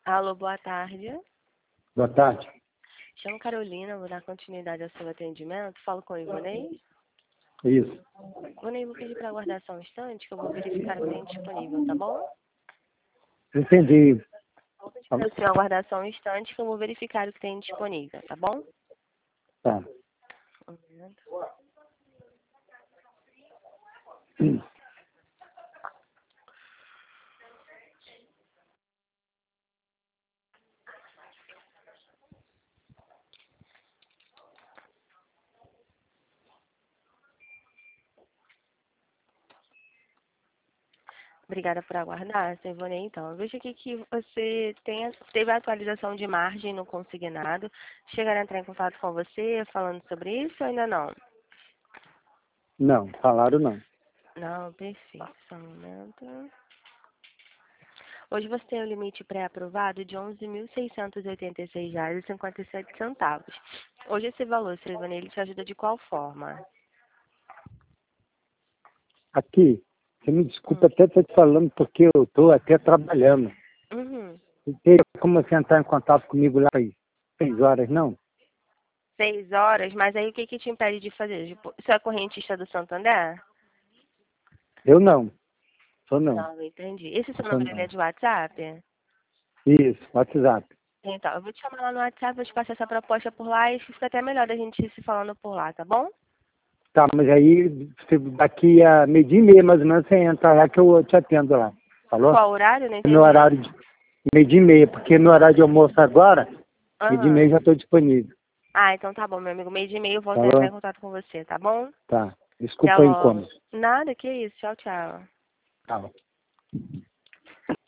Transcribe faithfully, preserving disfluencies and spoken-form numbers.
Alô, boa tarde. Boa tarde. Chamo Carolina, vou dar continuidade ao seu atendimento. Falo com o Ivonei. Isso. Ivonei, vou pedir para aguardar só um instante, que eu vou verificar o que tem disponível, tá bom? Entendi. Vou pedir para o senhor aguardar só um instante, que eu vou verificar o que tem disponível, tá bom? Tá. Um momento. Hum. Obrigada por aguardar, seu Ivonei. Então, eu vejo aqui que você tem, a- teve a atualização de margem no consignado. Chegaram a entrar em contato com você falando sobre isso ou ainda não? Não, falaram não. Não, perfeito. Só um momento. Hoje você tem o limite pré-aprovado de onze mil seiscentos e oitenta e seis reais e cinquenta e sete centavos. Hoje esse valor, seu Ivonei, ele te ajuda de qual forma? Aqui, você me desculpa Hum. até estar te falando porque eu estou até trabalhando. Uhum. Não tem como você entrar em contato comigo lá às seis horas, não? Seis horas, mas aí o que, que te impede de fazer? Tipo, você é correntista do Santander? Eu não. Sou não. Não, entendi. Esse seu Sou número ele é não. de WhatsApp? Isso, WhatsApp. Então, eu vou te chamar lá no WhatsApp, vou te passar essa proposta por lá e fica até melhor da gente ir se falando por lá, tá bom? Tá, mas aí você- daqui a meio-dia e meia mais ou menos você entra lá que eu te atendo lá. Falou? Qual horário? Não No entendi. horário de meio-dia e meia, porque no horário de almoço agora, meio-dia e Aham. meia já estou disponível. Ah, então tá bom, meu amigo. Meio de e meio eu volto a entrar em Falou? contato com você, tá bom? Tá. Até Desculpa o logo. incômodo. Nada, que isso. Tchau, tchau. Tá.